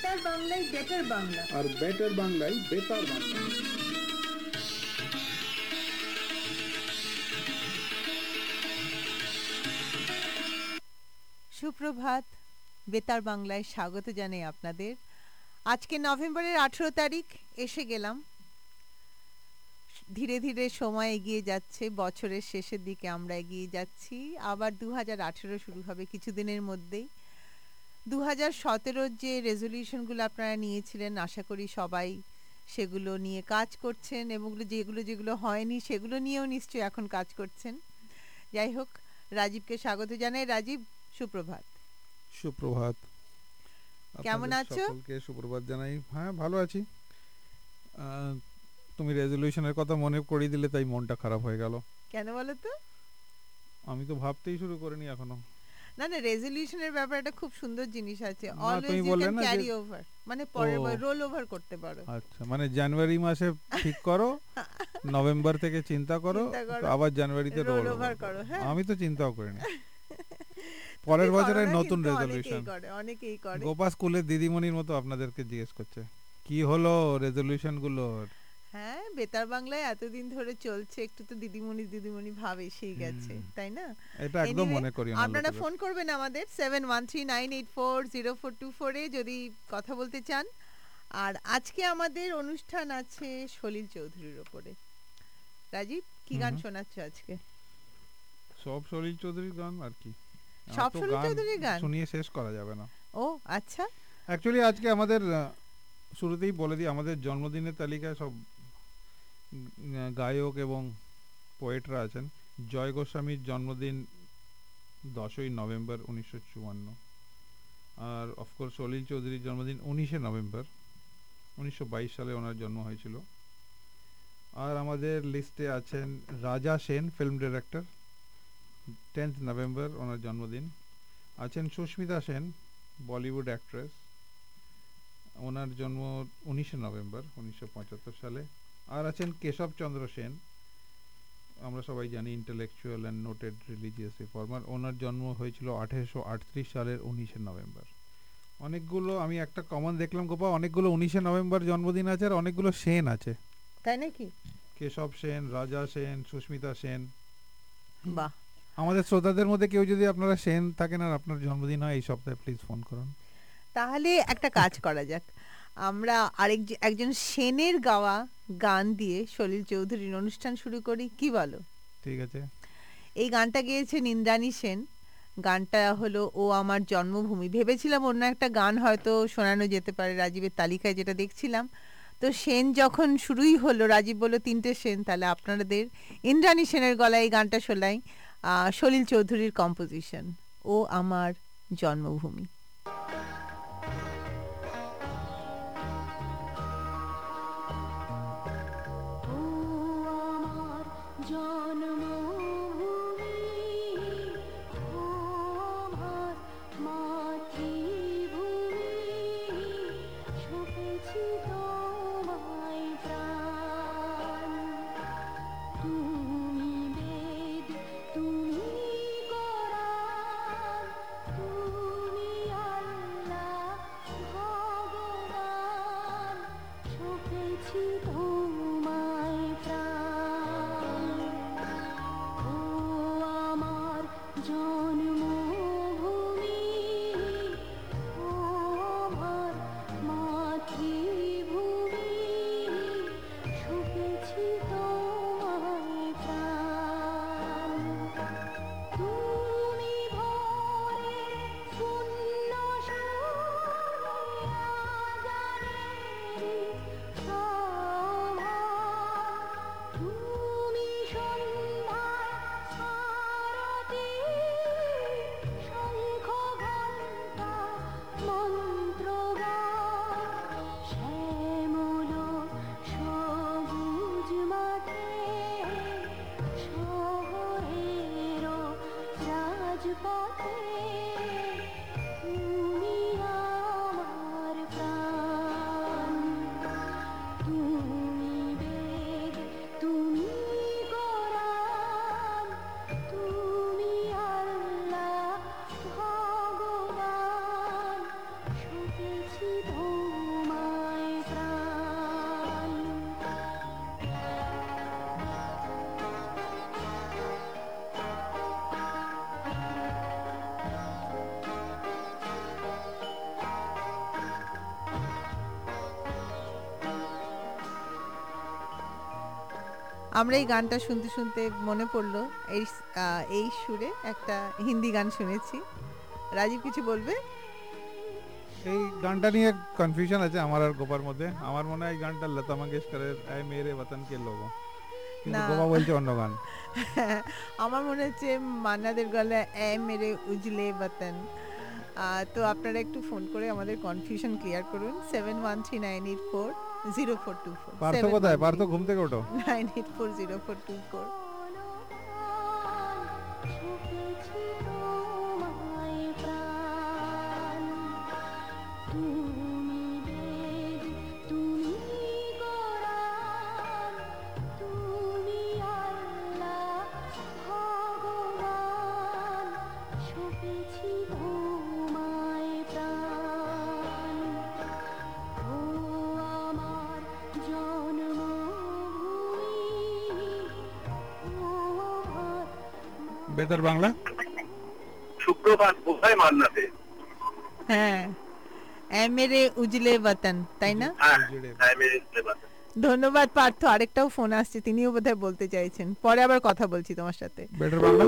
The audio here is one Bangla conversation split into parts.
বেতার বাংলায় বেটার বাংলা, আর বেটার বাংলায় বেতার বাংলা। সুপ্রভাত, বেতার বাংলায় স্বাগত জানাই আপনাদের। আজকে নভেম্বরের 18 তারিখ এসে গেলাম। ধীরে ধীরে সময় এগিয়ে যাচ্ছে, বছরের শেষের দিকে আমরা এগিয়ে যাচ্ছি। আবার 2018 শুরু হবে কিছুদিনের মধ্যেই। 2017 যে রেজলিউশনগুলো আপনারা নিয়েছিলেন, আশা করি সবাই সেগুলো নিয়ে কাজ করছেন, এবং যেগুলো হয়নি সেগুলো নিয়েও নিশ্চয়ই এখন কাজ করছেন। যাই হোক, রাজীবকে স্বাগত জানাই। রাজীব, সুপ্রভাত। সুপ্রভাত। কেমন আছো? সকলকে সুপ্রভাত জানাই। হ্যাঁ, ভালো আছি। তুমি রেজলিউশনের কথা মনে করিয়ে দিলে, তাই মনটা খারাপ হয়ে গেল। কেন বলো তো? আমি তো ভাবতেই শুরু করিনি এখনো। না না, রেজলিউশনের ব্যাপারটা খুব সুন্দর জিনিস আছে। না, অলওয়েজ তুমি ইউ বললে ক্যান না যে ক্যারি ওভার, মানে পরের বার রোল ওভার করতে পারো। আচ্ছা, মানে জানুয়ারি মাসে ঠিক করো, নভেম্বর থেকে চিন্তা করো, তো আবার জানুয়ারিতে রোল ওভার করো। হ্যাঁ, আমি তো চিন্তাও করিনি। তুমি পরের করো বছরের না, নতুন কিন্তু রেজলিউশন। অনেকেই করে। গোপা স্কুলের দিদিমণির মতো আপনাদেরকে জিজ্ঞেস করছে কি হলো রেজলিউশন গুলোর। হ্যাঁ, বেতার বাংলায় এতদিন ধরে চলছে, একটু তো দিদিমণি দিদিমণি ভাব এসেই গেছে, তাই না? এটা একদম Anyway, মনে করিও না আপনারা লোকেদের। ফোন করবেন আমাদের 7139840424 এ যদি কথা বলতে চান। আর আজকে আমাদের অনুষ্ঠান আছে সলিল চৌধুরীর ওপরে। রাজীব, কি গান শোনাচ্ছ আজকে? সব সলিল চৌধুরীর গান আর কি। সব এত সলিল চৌধুরীর গান শুনিয়ে শেষ করা যাবে না। ও আচ্ছা। অ্যাকচুয়ালি আজকে আমাদের শুরুতেই বলে দিই, আমাদের জন্মদিনের তালিকায় সব গায়ক এবং পোয়েটরা আছেন। জয় গোস্বামীর জন্মদিন 10ই নভেম্বর 1954। আর অফকোর্স সলিল চৌধুরীর জন্মদিন 19শে নভেম্বর 1922 সালে ওনার জন্ম হয়েছিল। আর আমাদের লিস্টে আছেন Raja Sen, film director, 10th November ওনার জন্মদিন। আছেন সুস্মিতা সেন, বলিউড অ্যাক্ট্রেস, ওনার জন্ম 19শে নভেম্বর 1975 সালে। আর আছেন কেশব চন্দ্র সেন, আমরা সবাই জানি intellectual and noted religious reformer. ওনার জন্ম হয়েছিল 1838 সালের 19শে নভেম্বর। অনেকগুলো, আমি একটা কমন দেখলাম গোপা, অনেকগুলো 19শে নভেম্বর জন্মদিন আছে আর অনেকগুলো সেন আছে। তাই নাকি? কেশব সেন, রাজা সেন, সুস্মিতা সেন। বাহ। আমাদের শ্রোতাদের মধ্যে কেউ যদি আপনারা সেন থাকেন আর আপনার জন্মদিন হয় এই সপ্তাহে, প্লিজ ফোন করুন। তাহলে একটা কাজ করা যাক, আমরা একজন সেনের গাওয়া গান দিয়ে সলিল চৌধুরীর অনুষ্ঠান শুরু করি, কি বলো? ঠিক আছে। এই গানটা গেয়েছেন ইন্দ্রাণী সেন। গানটা হলো ও আমার জন্মভূমি। ভেবেছিলাম অন্য একটা গান হয়তো শোনানো যেতে পারে রাজীবের তালিকায়, যেটা দেখছিলাম। তো সেন যখন শুরুই হলো, রাজীব বলল 3টে সেন, তাহলে আপনাদের ইন্দ্রাণী সেনের গলায় এই গানটা শোনাই। সলিল চৌধুরীর কম্পোজিশন, ও আমার জন্মভূমি। তুমি কোরআন, তুমি আমরা এই গানটা শুনতে শুনতে মনে পড়লো এই সুরে একটা হিন্দি গান শুনেছি। রাজীব কিছু বলবে? এই গানটা নিয়ে কনফিউশন আছে আমার আর গোপার মধ্যে। আমার মনে হয় এই গানটা লতা মঙ্গেশকরের এ মেরে বতন কে লোগো, কিন্তু না। গোপা বলছে অন্য গান। আমার মনে হচ্ছে মান্নাদের গলায় এ মেরে উজলে বতন। তো আপনারা একটু ফোন করে আমাদের কনফিউশন ক্লিয়ার করুন 7139840424। পার্থ কোথায়? পার্থ ঘুম থেকে ওঠো। 98400424। বেতার বাংলা সুপ্রভাত কোথায় মান্নাতে? হ্যাঁ, এ মেরে উজলে বতন, তাই না? হ্যাঁ, হ্যাঁ, মেরে উজলে। ধন্যবাদ পার্থ। আরেকটাও ফোন আসছে, তিনিও বোধহয় বলতে চাইছেন। পরে আবার কথা বলছি তোমার সাথে। বেতার বাংলা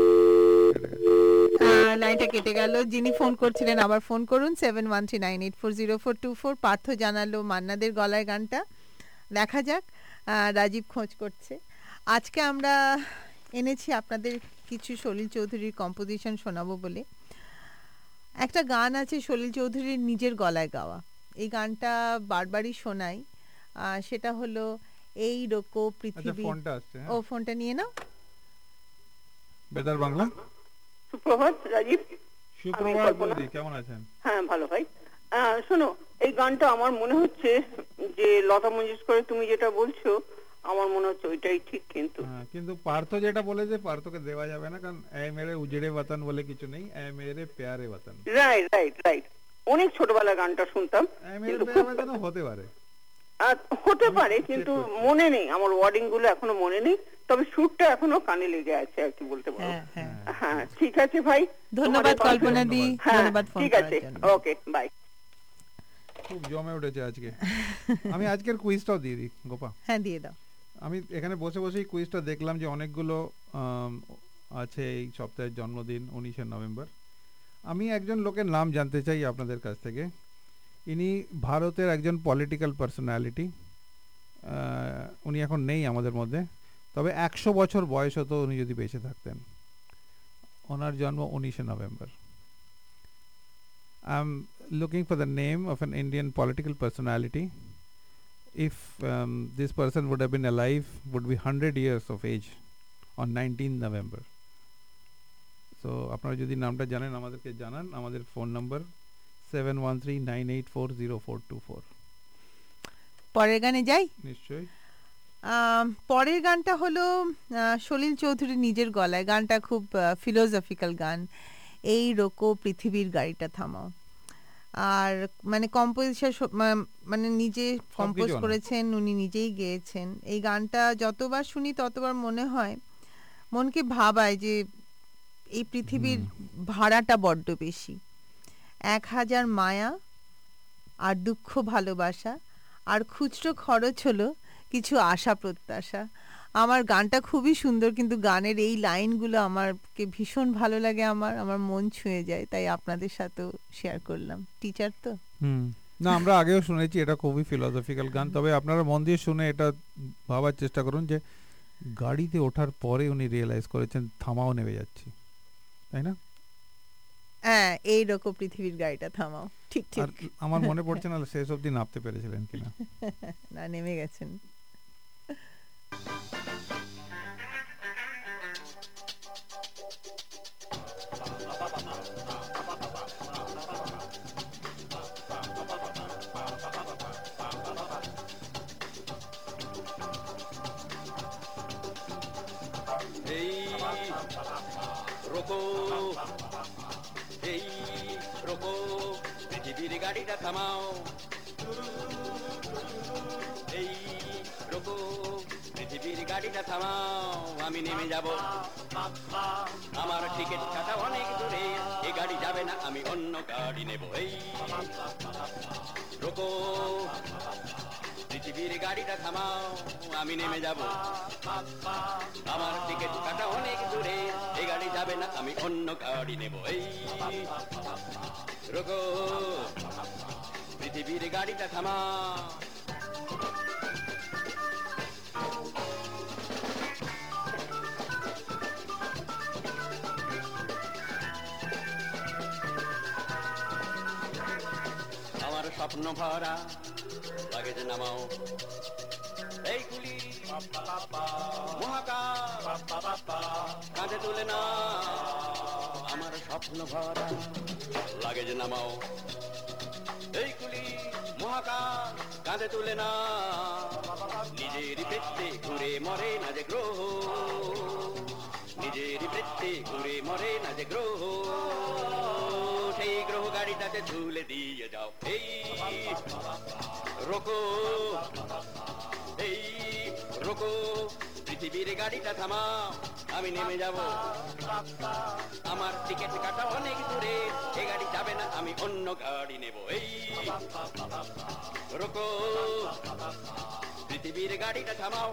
লাইনটা কেটে গেল। যিনি ফোন করছিলেন আবার ফোন করুন 7139840424। পার্থ জানালো মান্নাদের গলায় গানটা। দেখা যাক, রাজীব খোঁজ করছে। আজকে আমরা এনেছি আপনাদের কিছু সলিল চৌধুরীর কম্পোজিশন শোনাবো বলে। একটা গান আছে সলিল চৌধুরীর নিজের গলায় গাওয়া, এই গানটা বারবারই শোনাই। সেটা হলো এই রকো পৃথিবী। ফোনটা আসছে। ও ফোনটা নিয়ে নাও। বেতার বাংলা। সুপ্রভাত রাজীব। সুপ্রভাত বৌদি, কেমন আছেন? হ্যাঁ ভালো ভাই। শোনো, এই গানটা আমার মনে হচ্ছে যে লতা মঙ্গেশকরের তুমি যেটা বলছো আমার মনে হচ্ছে ওইটাই ঠিক। কিন্তু পার্থ যেটা বলেছে পার্থকে দেওয়া যাবে না, কারণ এ মেরে উজড়ে বতন বলে কিছু নেই, এ মেরে প্যারে বতন। Right right right. অনেক ছোটবেলায় গানটা শুনতাম। এ মেরে প্যারে বতন হতে পারে, হতে পারে, কিন্তু মনে নেই, আমার ওয়ার্ডিং গুলো এখনো মনে নেই। তবে সুরটা এখনো কানে লেগে আছে আর কি বলতে পারো। হ্যাঁ ঠিক আছে ভাই, ধন্যবাদ কল্পনা দি। ধন্যবাদ ফোন ঠিক আছে, করার জন্য। Okay bye. খুব জমে উঠেছে আজকে। আমি আজকের কুইজটাও দিয়ে দিই গোপা। হ্যাঁ দিয়ে দাও। আমি এখানে বসে বসেই কুইজটা দেখলাম যে অনেকগুলো আছে এই সপ্তাহের জন্মদিন 19শে নভেম্বর। আমি একজন লোকের নাম জানতে চাই আপনাদের কাছ থেকে। ইনি ভারতের একজন পলিটিক্যাল পার্সোনালিটি। উনি এখন নেই আমাদের মধ্যে, তবে 100 বছর বয়স হতো উনি যদি বেঁচে থাকতেন। ওনার জন্ম 19শে November. I am looking for the name of an Indian political personality. If this person would have been alive, would be 100 years of age on 19th November. So আপনারা যদি নামটা জানেন আমাদেরকে জানান। আমাদের ফোন নাম্বার 7139840424। পরের গানে যাই। নিশ্চয়ই। পরের গানটা হলো সলিল চৌধুরী নিজের গলায়। গানটা খুব ফিলোসফিক্যাল গান, এই রকো পৃথিবীর গাড়িটা থামাও। আর মানে কম্পোজিশন মানে নিজে কম্পোজ করেছেন, উনি নিজেই গেয়েছেন। এই গানটা যতবার শুনি ততবার মনে হয়, মনকে ভাবায় যে এই পৃথিবীর ভাড়াটা বড্ড বেশি। 1000 মায়া আর দুঃখ ভালোবাসা আর খুচরো খরচ হলো কিছু আশা প্রত্যাশা। আমার গানটা খুবই সুন্দর, কিন্তু গানের এই লাইনগুলো আমারকে ভীষণ ভালো লাগে, আমার মন ছুঁয়ে যায়, তাই আপনাদের সাথেও শেয়ার করলাম। টিচার তো না, আমরা আগেও শুনেছি, এটা খুবই ফিলোসফিক্যাল গান। তবে আপনারা মন দিয়ে শুনে এটা ভাবার চেষ্টা করুন যে গাড়িতে ওঠার পরে উনি রিয়েলাইজ করেছেন থামাও, নেমে যাচ্ছি, তাই না? হ্যাঁ, এই রকম পৃথিবীর গাড়িটা থামাও। ঠিক ঠিক। আর আমার মনে পড়ছে না শেষ অবধি নামতে পেরেছিলেন কিনা। না, নেমে গেছেন। পৃথিবীর গাড়িটা থামাও, এই রোকো পৃথিবীর গাড়িটা থামাও, আমি নেমে যাব। আমার টিকিট কাটা অনেক দূরে, এ গাড়ি যাবে না, আমি অন্য গাড়ি নেব। এই রোকো পৃথিবীর গাড়িটা থামাও আমি নেমে যাব আমার টিকিট কাটা অনেক দূরে এই গাড়ি যাবে না আমি অন্য গাড়ি নেব এই রোগো পৃথিবীর গাড়িটা থামাও আমার স্বপ্ন ভরা লাগেজ নামাও এই কুলি মহাকাশ কাঁধে তুলে না আমার স্বপ্ন ভরা লাগেজ নামাও এই কুলি মহাকাশ কাঁধে তুলে না নিজের পেটে ঘুরে মরে না যে গ্রহ নিজের পেটে ঘুরে মরে না যে গ্রহ সেই গ্রহ গাড়িটাতে ঝুলে দিয়ে যাও এই রোকো এই রোকো পৃথিবীর গাড়িটা থামাও আমি নেমে যাব আমার টিকিট কাটা অনেক দূরে এই গাড়ি যাবে না আমি অন্য গাড়ি নেব এই রোকো পৃথিবীর গাড়িটা থামাও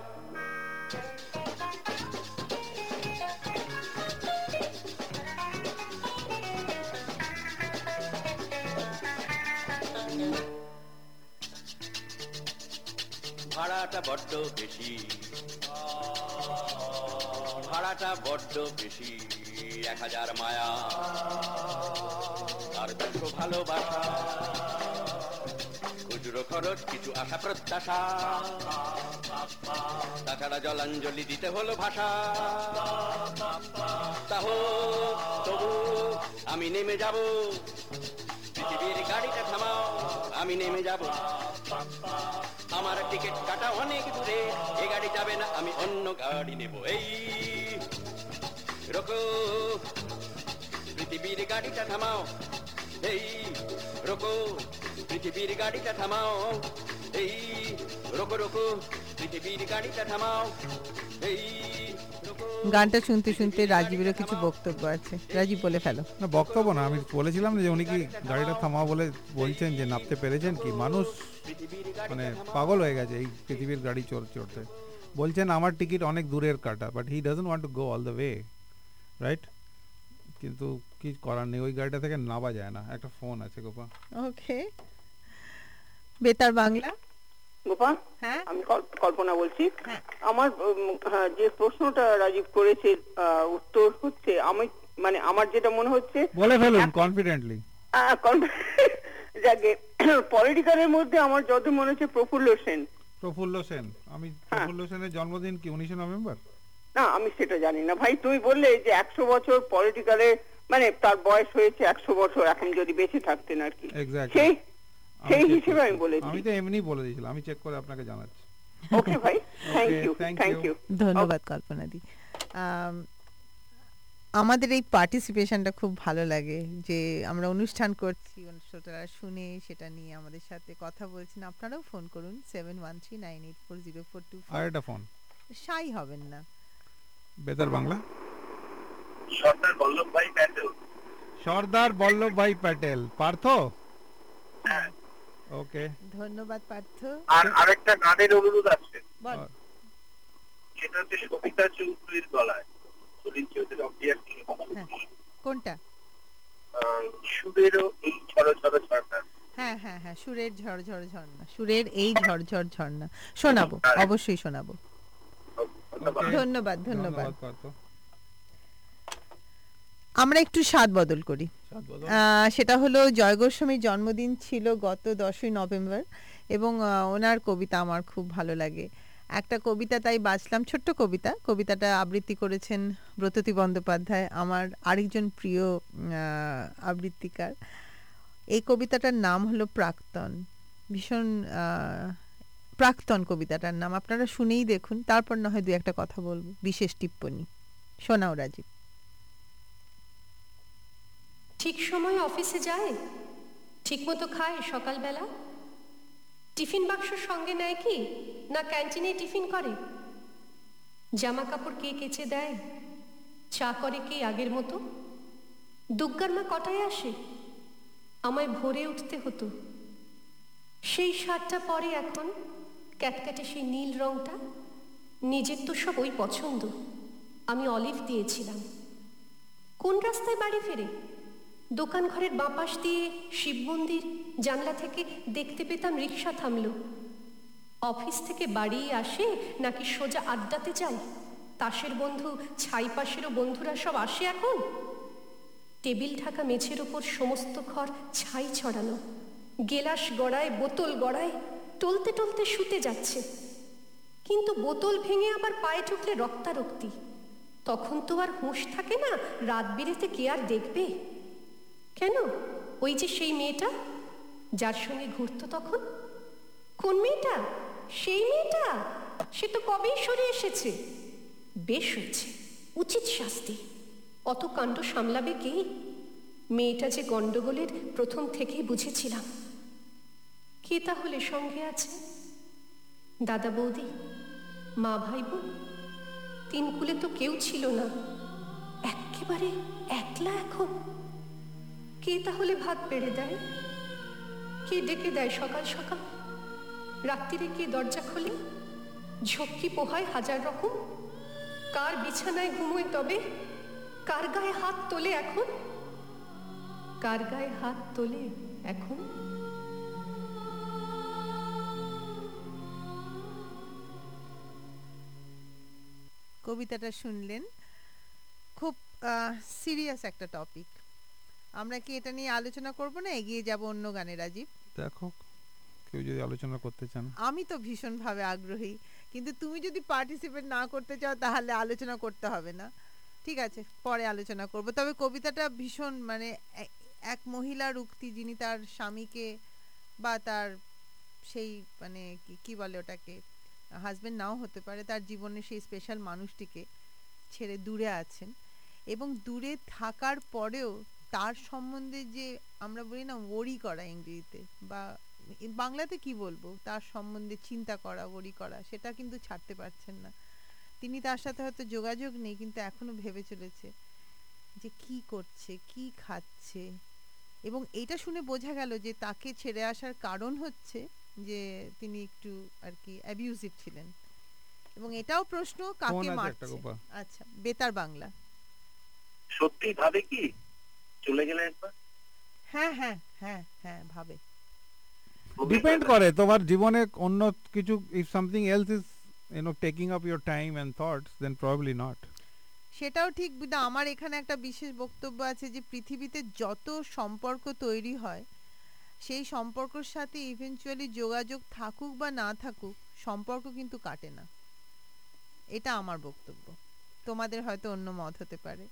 ভাড়াটা বড্ড বেশি ভাড়াটা বড্ড বেশি 1000 মায়া আর 200 ভালোবাসা খুচরো খরচ কিছু আশা প্রত্যাশা তাছাড়া জলাঞ্জলি দিতে হলো ভাষা তাহ তবু আমি নেমে যাব পৃথিবীর গাড়িটা থামাও আমি নেমে যাব আমার টিকিট কাটা অনেক দূরে এ গাড়ি যাবে না আমি অন্য গাড়ি নেব এই রোকো পৃথিবীর গাড়িটা থামাও এই রোকো পৃথিবীর গাড়িটা থামাও এই রোকো রোকো পৃথিবীর গাড়িটা থামাও এই গানটা শুনতে শুনতে রাজীবেরও কিছু বক্তব্য আছে। রাজীব বলে ফেলো। না বক্তব্য না, আমি বলেছিলাম যে উনি কি গাড়িটা থামাও বলে বলছেন যে নামতে পেরেছেন কি, মানুষ মানে পাগল হয়ে গেছে এই পৃথিবীর গাড়ি চড়তে। বলছেন আমার টিকিট অনেক দূরের কাটা, but he doesn't want to go all the way, right? কিন্তু কি করার নেই, ওই গাড়িটা থেকে নামা যায় না। একটা ফোন আছে গোপা। ওকে, বেতার বাংলা। গোপা, হ্যাঁ আমি কল্পনা বলছি। হ্যাঁ। আমার যে প্রশ্নটা রাজীব করেছে উত্তর হচ্ছে, আমি মানে আমার যেটা মনে হচ্ছে, বলে ফেলুন কনফিডেন্টলি। যাকে পলিটিক্যালের মধ্যে আমার যত মনে হচ্ছে প্রফুল্ল সেন। প্রফুল্ল সেন, আমি প্রফুল্ল সেনের জন্মদিন কি 19 নভেম্বর? না, আমি সেটা জানি না ভাই। তুমি বললে যে 100 বছর পলিটিক্যালে, মানে তার বয়স হয়েছে 100 বছর, এখন যদি বেঁচে থাকতেন আর কি, সেই হিসেবে আমি বলেছি। আমি তো এমনি বলে দিয়েছিলাম, আমি চেক করে আপনাকে জানাচ্ছি। ওকে ভাই, থ্যাংক ইউ। ধন্যবাদ কল্পনা দি। আমাদের এই পার্টিসিপেশনটা খুব ভালো লাগে, যে আমরা অনুষ্ঠান করছি, শ্রোতারা শুনে সেটা নিয়ে আমাদের সাথে কথা বলছেন। আপনারাও ফোন করুন 7139840424। আর একটা ফোন, শাই হবেন না। বেতার বাংলা। সর্দার বল্লভভাই প্যাটেল। সর্দার বল্লভভাই প্যাটেল, পার্থ। ওকে, ধন্যবাদ পার্থ। আর আরেকটা গানের অনুরোধ আছে, বল। সেটা হচ্ছে সবিতা চৌধুরীর গলায়, সলিল চৌধুরী অভিয়াস। কোনটা? সুরেরও এই ঝড় ঝড় ঝর্ণা। হ্যাঁ হ্যাঁ হ্যাঁ, সুরের ঝড় ঝড় ঝর্ণা, সুরের এই ঝড় ঝড় ঝর্ণা শোনাবো, অবশ্যই শোনাবো। ধন্যবাদ ধন্যবাদ। আমরা একটু স্বাদ বদল করি। সেটা হলো জয় গোস্বামীর জন্মদিন ছিল গত 10ই নভেম্বর, এবং ওনার কবিতা আমার খুব ভালো লাগে। একটা কবিতা তাই বাঁচলাম, ছোট্ট কবিতা। কবিতাটা আবৃত্তি করেছেন ব্রততী বন্দ্যোপাধ্যায়, আমার আরেকজন প্রিয় আবৃত্তিকার। এই কবিতাটার নাম হলো প্রাক্তন। ভীষণ প্রাক্তন কবিতাটার নাম, আপনারা শুনেই দেখুন, তারপর না হয় দু একটা কথা বলবো, বিশেষ টিপ্পনী। শোনাও রাজীব। ঠিক সময় অফিসে যায়, ঠিকমতো খায় সকালবেলা, টিফিন বাক্স সঙ্গে নেয় কি না ক্যান্টিনে টিফিন করে, জামা কাপড় কে কেচে দেয়, চা করে কি আগের মতো, দুগ্গার মা কটায় আসে, আমায় ভোরে উঠতে হতো, সেই 7টা পরে এখন ক্যাটক্যাটে সেই নীল রংটা, নিজের তো সব ওই পছন্দ। আমি অলিভ দিয়েছিলাম। কোন রাস্তায় বাড়ি ফেরে? দোকান ঘরের বাঁ পাশ দিয়ে শিব মন্দির, জানলা থেকে দেখতে পেতাম রিক্সা থামলো। অফিস থেকে বাড়ি আসে নাকি সোজা আড্ডাতে যায়? তাসের বন্ধু, ছাই পাশেরও বন্ধুরা সব আসে এখন। টেবিল ঢাকা মেঝের ওপর সমস্ত ঘর ছাই ছড়ানো, গেলাস গড়ায়, বোতল গড়ায়, টলতে টলতে শুতে যাচ্ছে। কিন্তু বোতল ভেঙে আবার পায়ে ঠুকলে রক্তারক্তি। তখন তো আর হুঁশ থাকে না, রাত বিরেতে কে আর দেখবে? কেন, ওই যে সেই মেয়েটা যার সঙ্গে ঘুরতো তখন। কোন মেয়েটা? সেই মেয়েটা, সে তো কবেই সরে এসেছে। বেশ হয়েছে, উচিত শাস্তি। অত কাণ্ড সামলাবে কে? মেয়েটা যে গন্ডগোলের, প্রথম থেকেই বুঝেছিলাম। কে তাহলে সঙ্গে আছে? দাদা বৌদি, মা ভাই বোন? তিন কুলে তো কেউ ছিল না, একেবারে একলা এখন। কে তাহলে ভাত বেড়ে দেয়? কে ডেকে দেয় সকাল সকাল? রাত্রিরে কে দরজা খোলে? ঝক্কি পোহায় হাজার রকম। কার বিছানায় ঘুমোয় তবে? কার গায়ে হাত তোলে এখন? কার গায়ে হাত তোলে এখন? কবিতাটা শুনলেন, খুব সিরিয়াস একটা টপিক। আমরা কি এটা নিয়ে আলোচনা করব না এগিয়ে যাব অন্য গানে? রাজীব, দেখো কেউ যদি আলোচনা করতে চান। আমি তো ভীষণভাবে আগ্রহী, কিন্তু তুমি যদি পার্টিসিপেট না করতে চাও তাহলে আলোচনা করতে হবে না। ঠিক আছে, পরে আলোচনা করব। তবে কবিতাটা ভীষণ, মানে এক মহিলার উক্তি, যিনি তার স্বামীকে বা তার সেই, মানে কি বলে ওটাকে, হাজবেন্ড নাও হতে পারে, তার জীবনের সেই স্পেশাল মানুষটিকে ছেড়ে দূরে আছেন, এবং দূরে থাকার পরেও তার সম্বন্ধে যে আমরা বলি না ওরি করা ইংরেজিতে, বা বাংলাতে কি বলবো, তার সম্বন্ধে চিন্তা করা, ওরি করা, সেটা কিন্তু ছাড়তে পারছেন না তিনি। তার সাথে হয়তো যোগাযোগ নেই, কিন্তু এখনো ভেবে চলেছে যে কি করছে, কি খাচ্ছে। এবং এইটা শুনে বোঝা গেল যে তাকে ছেড়ে আসার কারণ হচ্ছে যে তিনি একটু আর কি অ্যাবিউজিভ ছিলেন। এবং এটাও প্রশ্ন, কাকে মারছে। আচ্ছা, বেতার বাংলা। সত্যি ভাবে কি চলে গেলে একবার? হ্যাঁ হ্যাঁ হ্যাঁ হ্যাঁ ভাবে। ডিপেন্ড করে তোমার জীবনে অন্য কিছু, if something else is taking up your time and thoughts, then probably not. সেটাও ঠিক, কিন্তু আমার এখানে একটা বিশেষ বক্তব্য আছে যে পৃথিবীতে যত সম্পর্ক তৈরি হয়, সেই সম্পর্কের সাথে ইভেনচুয়ালি যোগাযোগ থাকুক বা না থাকুক, সম্পর্ক কিন্তু কাটে না। এটা আমার বক্তব্য, তোমাদের হয়তো অন্য মত হতে পারে।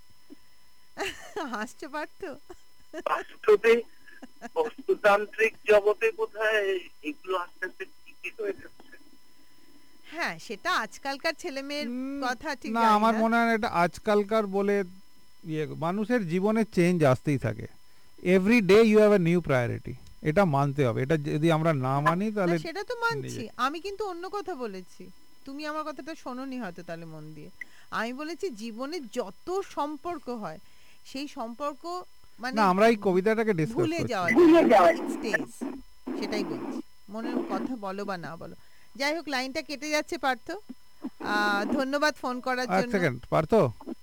হাসতে পারতো। বাস্তবে বস্তুতান্ত্রিক জগতে বোধহয় এগুলো আস্তে আস্তে ঠিকই হয়ে যাচ্ছে। হ্যাঁ, সেটা আজকালকার ছেলেমেয়ের কথা, ঠিক না, আমার মনে হয় এটা আজকালকার বলে মানুষের জীবনে চেঞ্জ আসতেই থাকে। Every day you have a new priority, এটা মানতে হবে। এটা যদি আমরা না মানি তাহলে সেটা তো মানছি, আমি কিন্তু অন্য কথা বলেছি, তুমি আমার কথাটা শোনোনি হয়তো তাহলে মন দিয়ে। আমি বলেছি জীবনে যত সম্পর্ক হয় সেই সম্পর্ক মানে না, আমরা এই কবিতাটাকে ডিসকাস ভুলে করছি। যাওয়া স্টেজ, সেটাই বলছি। মনের কথা বলো বা না বলো, যাই হোক, লাইনটা কেটে যাচ্ছে পার্থ। ধন্যবাদ ফোন করার জন্য। এক সেকেন্ড পার্থ,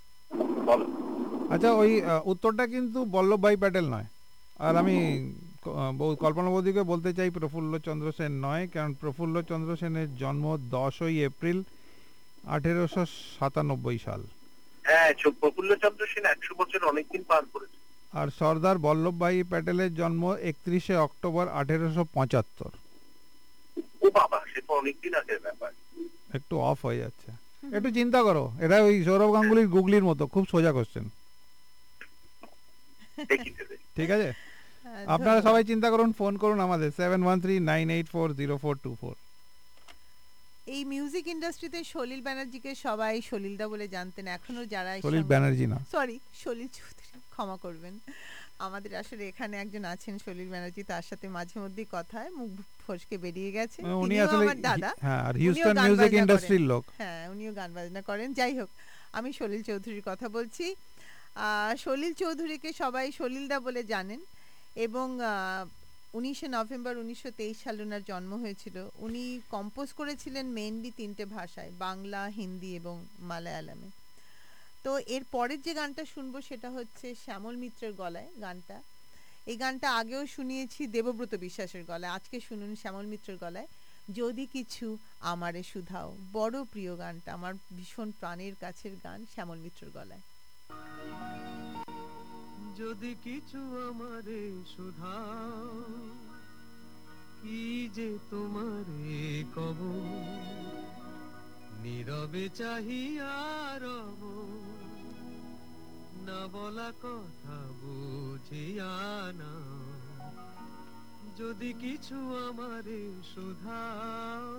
আচ্ছা ওই উত্তরটা কিন্তু বল্লভভাই প্যাটেল নয়। আর আমি কল্পনা বৌদিকে বলতে চাই প্রফুল্লচন্দ্র সেন নয়, কারণ প্রফুল্লচন্দ্র সেনের জন্ম 10ই এপ্রিল 1897 সাল। হ্যাঁ, প্রফুল্লচন্দ্র সেন 100 বছর অনেকদিন পার করেছে। আর সর্দার বল্লভভাই প্যাটেলের জন্ম 31শে অক্টোবর 1875। ও বাবা, সে তো অনেকদিন আগের ব্যাপার। একটু অফ হয়ে যাচ্ছে, একটু চিন্তা করো। এটা ওই সৌরভ গাঙ্গুলির গুগলির মতো, খুব সোজা কোশ্চেন। ঠিক আছে, আপনারা সবাই চিন্তা করুন, ফোন করুন আমাদের 7139840424। এই মিউজিক ইন্ডাস্ট্রিতে সলিল ব্যানার্জিকে সবাই সলিলদা বলে জানতেন, এখনো যারা, সলিল ব্যানার্জি না, সরি সলিল চৌধুরী, ক্ষমা করবেন। আমাদের আসলে এখানে একজন আছেন সলিল ব্যানার্জি, তার সাথে মাঝে মধ্যেই কথা হয়, মুখ ফসকে বেরিয়ে গেছে। উনি আসলে আমার দাদা, হ্যাঁ, আর হিউস্টন মিউজিক ইন্ডাস্ট্রির লোক। হ্যাঁ, উনিও গান বাজনা করেন। যাই হোক, আমি সলিল চৌধুরীর কথা বলছি। সলিল চৌধুরীকে সবাই সলিলদা বলে জানেন, এবং 19 নভেম্বর 1923 সালে ওনার জন্ম হয়েছিল। উনি কম্পোজ করেছিলেন মেইনলি 3টে ভাষায়, বাংলা, হিন্দি এবং মালায়ালামে। তো এর পরের যে গানটা শুনবো সেটা হচ্ছে শ্যামল মিত্রের গলায় গানটা। এই গানটা আগেও শুনিয়েছি দেবব্রত বিশ্বাসের গলায়, আজকে শুনুন শ্যামল মিত্রের গলায়, যদি কিছু আমারে শুধাও। বড় প্রিয় গানটা, আমার ভীষণ প্রাণের কাছের গান, শ্যামল মিত্রের গলায়। যদি কিছু আমারে শুধাও, কি যে তোমারে কব, নীরবে চাহিয়া রব, না বলা কথা বুঝিয়া না। যদি কিছু আমারে শুধাও,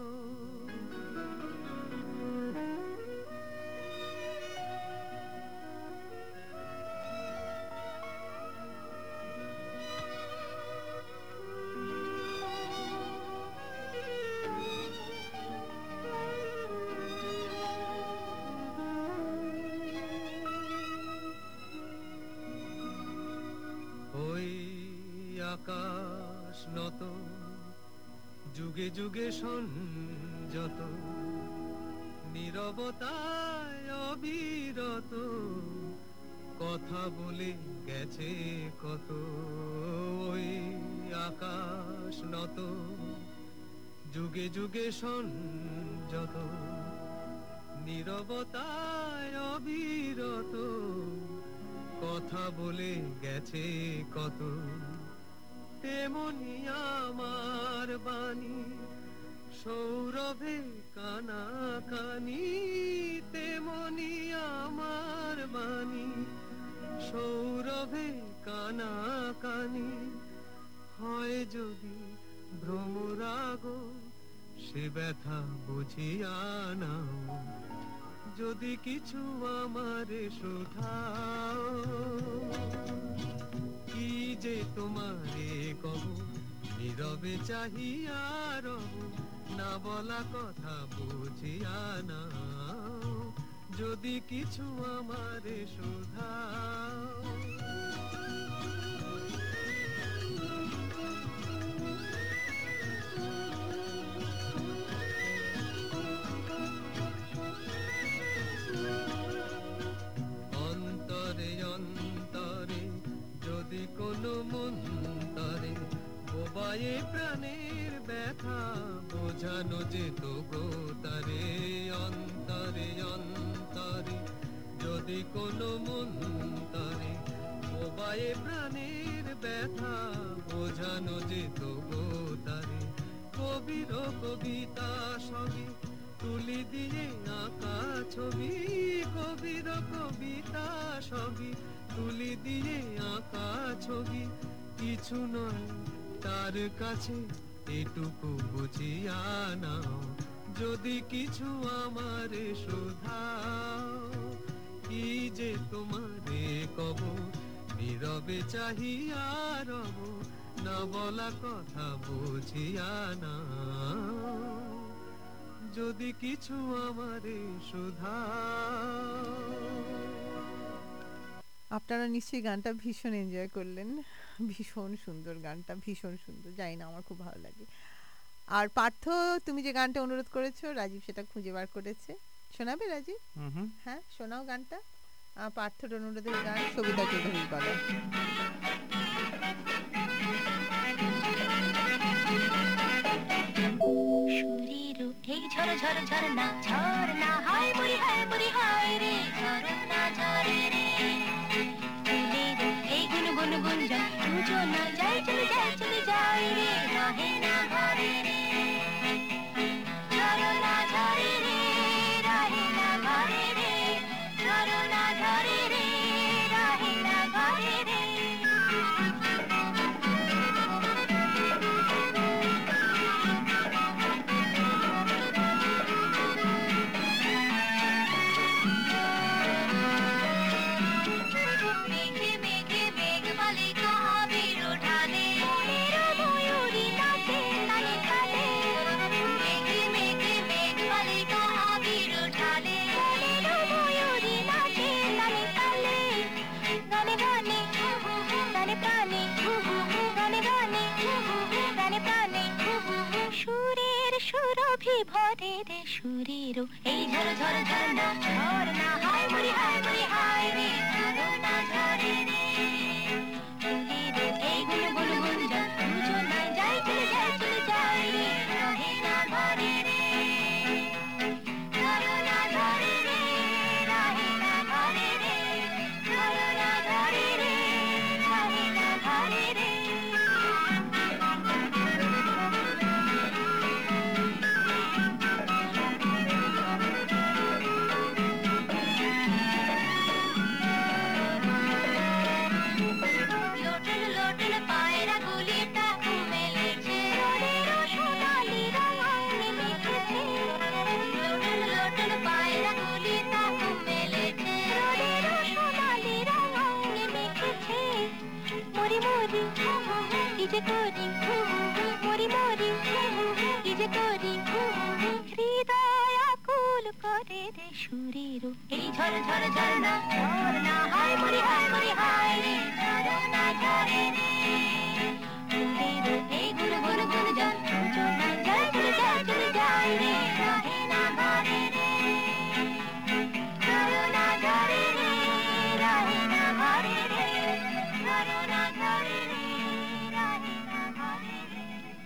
আকাশ নত, যুগে যুগে সংযত, নীরবতায় অবিরত, কথা বলে গেছে কত। ওই আকাশ নত, যুগে যুগে সংযত, নীরবতায় অবিরত, কথা বলে গেছে কত। তেমনি আমার বাণী সৌরভে কানাকানি, তেমনি আমার বাণী সৌরভে কানাকানি। হয় যদি ভ্রমরাগ, সে ব্যথা বুঝিয়া নাও। যদি কিছু আমারে শুধাও, কি যে তোমারে কব, নীরবে চাহিয়া রব, না বলা কথা বুঝিয়া নাও। যদি কিছু আমারে শুধাও, অন্তরে অন্তরে যদি কোনো মন্তরে বোবায়ে প্রাণের ব্যথা বোঝানো যেত গো তারে। অন্তরে অন্তরে যদি কোনো মন্তরে বোবায়ে প্রাণের ব্যথা বোঝানো যেত গো তারে। কবির কবিতা সবই তুলি দিয়ে আঁকা ছবি, কবির কবিতা সবই তুলি দিয়ে আঁকা ছবি। কিছু নয় তার কাছে এটুকু বুঝিয়া নাও। যদি কিছু আমারে শুধাও, কি যে তোমারে কব, নীরবে চাহিয়া রব, না বলা কথা বুঝিয়া নাও। যদি কিছু আমারে শুধাও। আপনারা নিশ্চয়ই গানটা ভীষণ এনজয় করলেন, ভীষণ সুন্দর গানটা, ভীষণ সুন্দর, জানি না আমার খুব ভালো লাগে। আর পার্থ, তুমি যে গানটা অনুরোধ করেছো, রাজীব সেটা খুঁজে বার করেছে, শোনাবে রাজীব? হ্যাঁ, শোনাও গানটা। পার্থর অনুরোধের গান, সবিতা চৌধুরীর গলায়। এই ঝর ঝর ঝরনা ঝরনা, হায় বুড়ি হায় বুড়ি হায় রে, ঝরনা ঝরে রে। এই গুন গুন গুঞ্জন দুজনা যাই চলে যায় চলে যায় রে, রহে না ঘরে রে। ঝরনা ঝরে রে, রহে না ঘরে রে, ঝরনা ঝরে রে, রহে না ঘরে রে। সুরেরও এই ঝড় ঝড় ঝর্ণা ঝর্ণা হায় মুড়ি হায় রে ঝর্ণা ঝরে রে সুরেরও এই গুলো গুলো গুঞ্জন দুজনা যাই চলে যায় রে রহে না ঘরে রে ঝর্ণা ঝরে রে রহে না ঘরে রে ঝর্ণা ঝরে রে রহে না ঘরে রে লোটল লোটল পায়রা গুলিটা মেলেছে রোদেরও সোনালি রঙ মেখেছে লোটল লোটল পায়রা গুলিটা মেলেছে রোদেরও সোনালি রঙ মেখেছে মরি মরি কি যে করি মরি মরি কি যে করি হৃদয় আকুল করে রে সুরেরও এই ঝড় ঝড় ঝর্ণা ঝর্ণা হায় মুড়ি হায় রে ঝর্ণা ঝরে রে সুরেরও এই গুলো গুলো গুলো জল দুজনা যাই চলে যায় রে রহে না ঘরে রে ঝর্ণা ঝরে রে রহে না ঘরে রে ঝর্ণা ঝরে রে রহে না ঘরে রে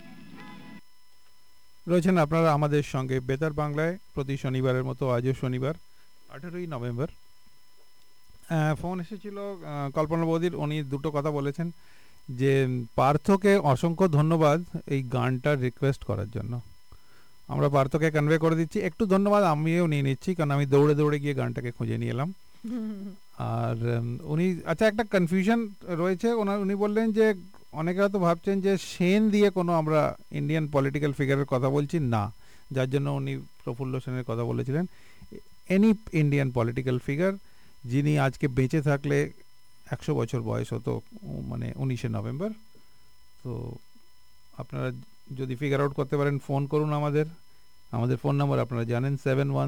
রয়েছেন আপনারা আমাদের সঙ্গে বেতার বাংলায় প্রতি শনিবারের মতো আজও শনিবার 18ই নভেম্বর। ফোন এসেছিল কল্পনা বৌদির, উনি দুটো কথা বলেছেন যে পার্থকে অসংখ্য ধন্যবাদ এই গানটার রিকোয়েস্ট করার জন্য। আমরা পার্থকে কনভে করে দিচ্ছি, একটু ধন্যবাদ আমিও নিয়ে নিচ্ছি কারণ আমি দৌড়ে দৌড়ে গিয়ে গানটাকে খুঁজে নিয়ে এলাম। আর উনি আচ্ছা একটা কনফিউশন রয়েছে উনি বললেন যে অনেকে হয়তো ভাবছেন যে সেন দিয়ে কোনো আমরা ইন্ডিয়ান পলিটিক্যাল ফিগারের কথা বলছি না, যার জন্য উনি প্রফুল্ল সেনের কথা বলেছিলেন। এনি ইন্ডিয়ান পলিটিক্যাল ফিগার যিনি আজকে বেঁচে থাকলে 100 বছর বয়স হতো, মানে 19শে নভেম্বর। তো আপনারা যদি ফিগার আউট করতে পারেন ফোন করুন আমাদের ফোন নাম্বার আপনারা জানেন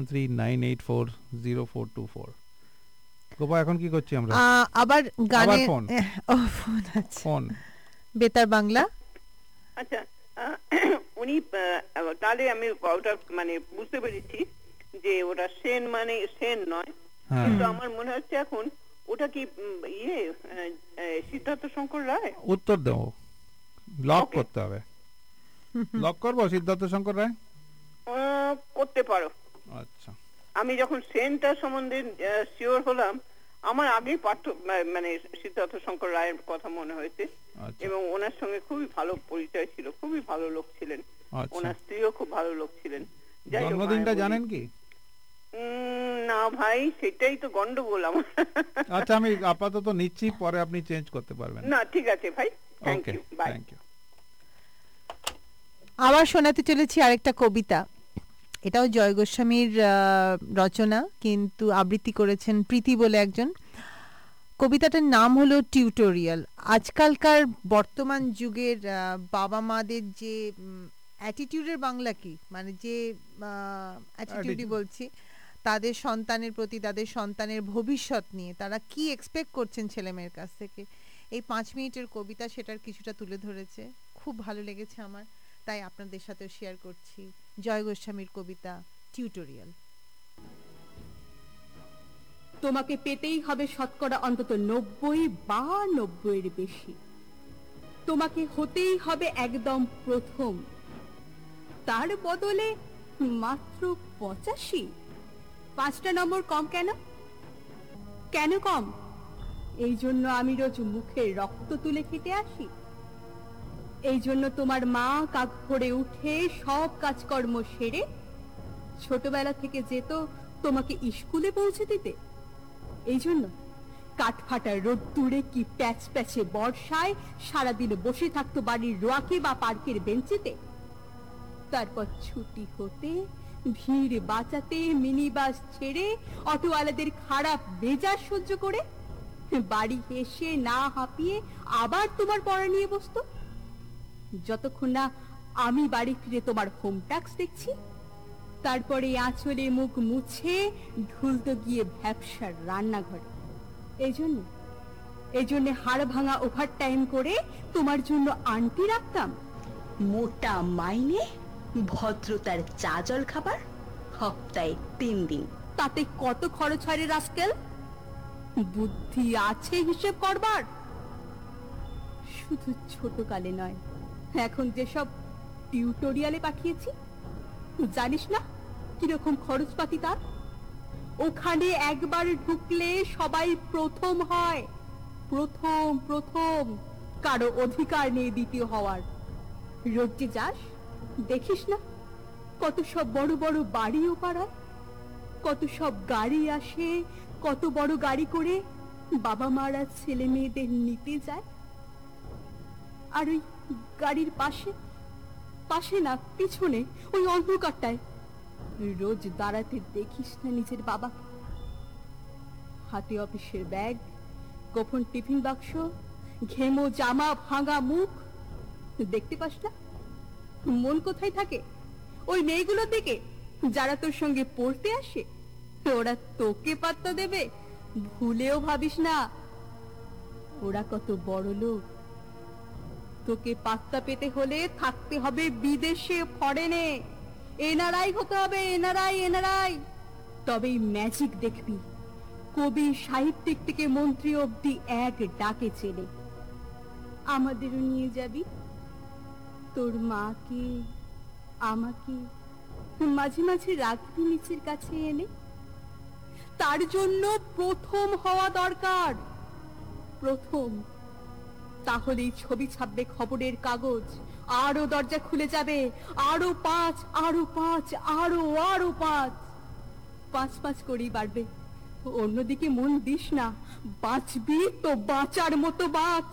7139840424। গোপা এখন কি করছি আমরা? আবার গানে ফোন ফোন বেতার বাংলা। আচ্ছা উনি তাহলে আমি ওটা মানে বুঝতে পেরেছি যে ওটা সেন মানে সেন নয়, কিন্তু আমার মনে হচ্ছে এখন ওটা কি সিদ্ধার্থ শঙ্কর রায়। উত্তর দেবো, লক করতে হবে। লক করবো সিদ্ধার্থ শঙ্কর রায়? করতে পারো। আচ্ছা, আমি যখন সেনটা সম্বন্ধে শিওর হলাম আমার আগেই মানে সিদ্ধার্থ শঙ্কর রায়ের কথা মনে হয়েছে, এবং ওনার সঙ্গে খুবই ভালো পরিচয় ছিল, খুবই ভালো লোক ছিলেন। ওনার স্ত্রীও খুব ভালো লোক ছিলেন। জন্মদিনটা জানেন কি? না ভাই, সেটাই তো গন্ডগোল আমার। আচ্ছা আমি আপাতত নিচ্ছি, পরে আপনি চেঞ্জ করতে পারবেন। না ঠিক আছে ভাই, থ্যাংক ইউ, বাই। আবার শোনাতে চলেছি আরেকটা কবিতা। এটাও জয় গোস্বামীর রচনা, কিন্তু আবৃত্তি করেছেন প্রীতি বলে একজন। কবিতাটার নাম হলো টিউটোরিয়াল। আজকালকার বর্তমান যুগের বাবা মাদের যে অ্যাটিটিউডের বাংলা কি, মানে যে অ্যাটিটিউডই বলছি, তাদের সন্তানের প্রতি, তাদের সন্তানের ভবিষ্যৎ নিয়ে তারা কি এক্সপেক্ট করছেন ছেলে মেয়ের কাছ থেকে, এই 5 মিনিটের কবিতা সেটার কিছুটা তুলে ধরেছে। খুব ভালো লেগেছে আমার, তাই আপনাদের সাথে শেয়ার করছি জয় গোস্বামীর কবিতা টিউটোরিয়াল। তোমাকে পেতেই হবে শতকরা অন্তত 90 বা 90-এর বেশি। তোমাকে হতেই হবে একদম প্রথম, তার বদলে মাত্র 85। 5টা নম্বর কম কেন? কেন কম? এই জন্য আমি রোজ মুখে রক্ত তুলে খেতে আসি। এই জন্য তোমার মা কাক ভরে উঠে সব কাজকর্ম সেরে ছোটবেলা থেকে যেত তোমাকে স্কুলে পৌঁছে দিতে। এই জন্য কাঠফাটা রোদ্দুরে কি প্যাচ প্যাচে বর্ষায় সারাদিন বসে থাকতো বাড়ির রোয়াকে বা পার্কের বেঞ্চিতে। তারপর ছুটি হতে ভিড় বাঁচাতে মিনি বাস ছেড়ে অটোওয়ালাদের খারাপ মেজাজ সহ্য করে বাড়ি এসে না হাঁপিয়ে আবার তোমার পড়া নিয়ে বসতো, যতক্ষণ না আমি বাড়ি ফিরে তোমার হোম ট্যাক্স দেখছি। তারপরে আঁচলে মুখ মুছে ঢুলতো গিয়ে ব্যবসার রান্নাঘরে। এই জন্য হাড় ভাঙা ওভার টাইম করে তোমার জন্য আন্টি রাখতাম। মোটা মাইনে, ভদ্রতার চা জল খাবার, সপ্তাহে 3 দিন। তাতে কত খরচ হয় রে রাস্কেল? বুদ্ধি আছে হিসেব করবার? শুধু ছোটকালে নয়, এখন যেসব টিউটোরিয়ালে পাঠিয়েছি, জানিস না কিরকম খরচপাতি তার? ওখানে একবার ঢুকলে সবাই প্রথম হয়, প্রথম প্রথম, কারো অধিকার নেই দ্বিতীয় হওয়ার। রোজ যে যাস, দেখিস না কত সব বড় বড় বাড়িও পাড়ায়, কত সব গাড়ি আসে, কত বড় গাড়ি করে বাবা মারা ছেলে মেয়েদের নিতে যায়। আর ওই গাড়ির পাশে, পাশে না পিছনে, ওই অন্ধকারটায় রোজ দাঁড়াতে দেখিস না নিজের বাবাকে? হাতে অফিসের ব্যাগ, গোপন টিফিন বাক্স, ঘেমো জামা, ভাঙা মুখ, দেখতে পাস না? মন কোথায় থাকে? ওই মেয়েগুলোর দিকে যারা তোর সঙ্গে পড়তে আসে। ওরা তোকে পাত্তা দেবে? ভুলেও ভাবিস না। ওরা কত বড় লোক। তোকে পাত্তা পেতে হলে থাকতে হবে বিদেশে, ফরেনে, এনআরআই হতে হবে, এনআরআই এনআরআই। তবেই ম্যাজিক দেখবি। কবি সাহিত্যিক থেকে মন্ত্রী অবধি এক ডাকে চেনে। আমাদেরও নিয়ে যাবি? তোর মাকে, আমাকে মাঝে মাঝে রাখবি নিচের কাছে এনে? তার জন্য প্রথম হওয়া দরকার, প্রথম। তাহলেই ছবি ছাপবে খবরের কাগজ, আরো দরজা খুলে যাবে, আরো 5, আরো 5, আরো আরো 5, 5 করেই বাড়বে। অন্যদিকে মন দিস না, বাঁচবি তো বাঁচার মতো বাঁচ।